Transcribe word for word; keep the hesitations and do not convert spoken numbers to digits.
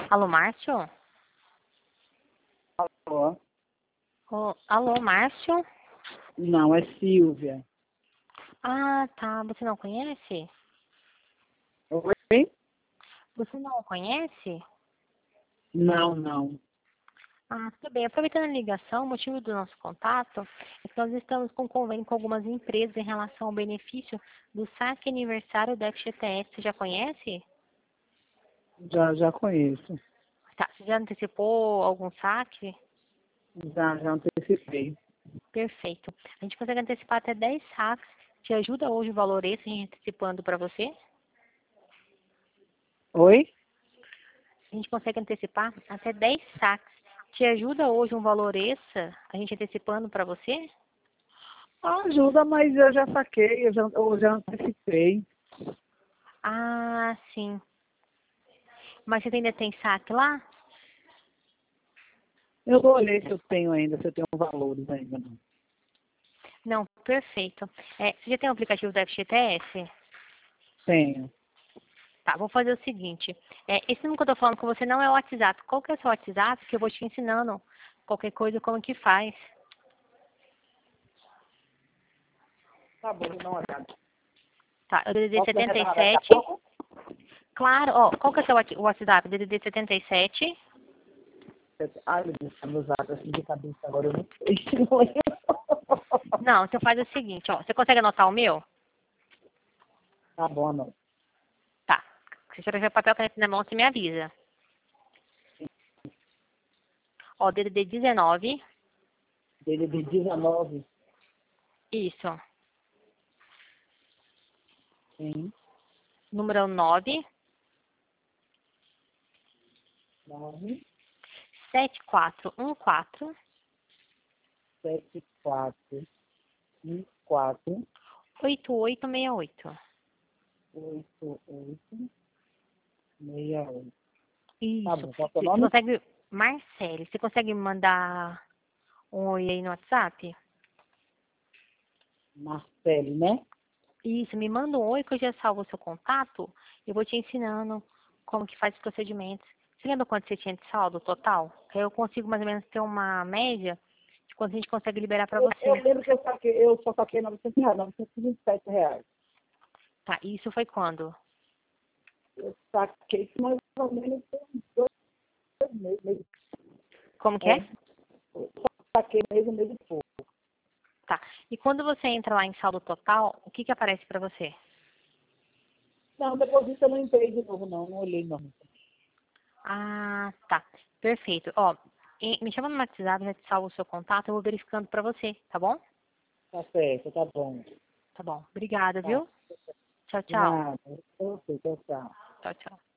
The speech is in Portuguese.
Alô, Márcio? Alô? Ô, alô, Márcio? Não, é Silvia. Ah, tá. Você não conhece? Oi? Você não conhece? Não, não. Ah, tudo bem. Aproveitando a ligação, o motivo do nosso contato é que nós estamos com convênio com algumas empresas em relação ao benefício do saque aniversário da F G T S. Você já conhece? Já, já conheço. Tá. Você já antecipou algum saque? Já, já antecipei. Perfeito. A gente consegue antecipar até dez saques. Te ajuda hoje o valor esse, a gente antecipando para você? Oi? A gente consegue antecipar até dez saques. Te ajuda hoje um valor extra, a gente antecipando para você? Ajuda, mas eu já saquei, eu já, eu já antecipei. Ah, sim. Mas você ainda tem saque lá? Eu vou olhar se eu tenho ainda, se eu tenho valores ainda. Não. Não, perfeito. É, você já tem o aplicativo da F G T S? Tenho. Tá, vou fazer o seguinte. É, esse número que eu tô falando com você não é o WhatsApp. Qual que é o seu WhatsApp? Que eu vou te ensinando qualquer coisa como que faz. Tá bom, vou dar uma olhada. Tá, é o D D D Posso setenta e retornar daqui a sete. pouco? Claro, ó, qual que é o seu Whats- WhatsApp? D D D setenta e sete. Ai, meu Deus, meus dados assim de cabeça agora, eu não sei. Não lembro. Não, então faz o seguinte, ó. Você consegue anotar o meu? Tá bom, não. Tá. Se você tiver papel e caneta na mão, você me avisa. Ó, D D D dezenove. D D D dezenove. Isso. Sim. Número nove. nove, sete quatro um quatro. sete, quatro, um, quatro, oito oito seis oito. oito, oito, seis, oito. Tá Isso. bom, qual é o seu Você você nome? consegue... Marcele, você consegue me mandar um oi aí no WhatsApp? Marcele, né? Isso, me manda um oi que eu já salvo o seu contato e vou te ensinando como que faz os procedimentos. Você lembra quanto você tinha de saldo total? Que aí eu consigo mais ou menos ter uma média de quanto a gente consegue liberar para Eu, eu você. lembro que eu, saquei, eu só saquei novecentos reais, novecentos e vinte e sete reais. Tá, e isso foi quando? Eu saquei mais ou menos tem uns dois, dois meses. meses. Como que É, é? eu saquei mesmo, mês e pouco. Tá. E quando você entra lá em saldo total, o que que aparece para você? Não, depois disso eu não entrei de novo, não. Não olhei, não. Ah, tá. Perfeito. Ó, e- me chama no WhatsApp, já te salvo o seu contato, eu vou verificando para você, tá bom? Tá certo, tá bom. Tá bom. Obrigada, Tá. viu? Tchau, De tchau. nada. Eu sei, tchau, tchau. Tchau, tchau.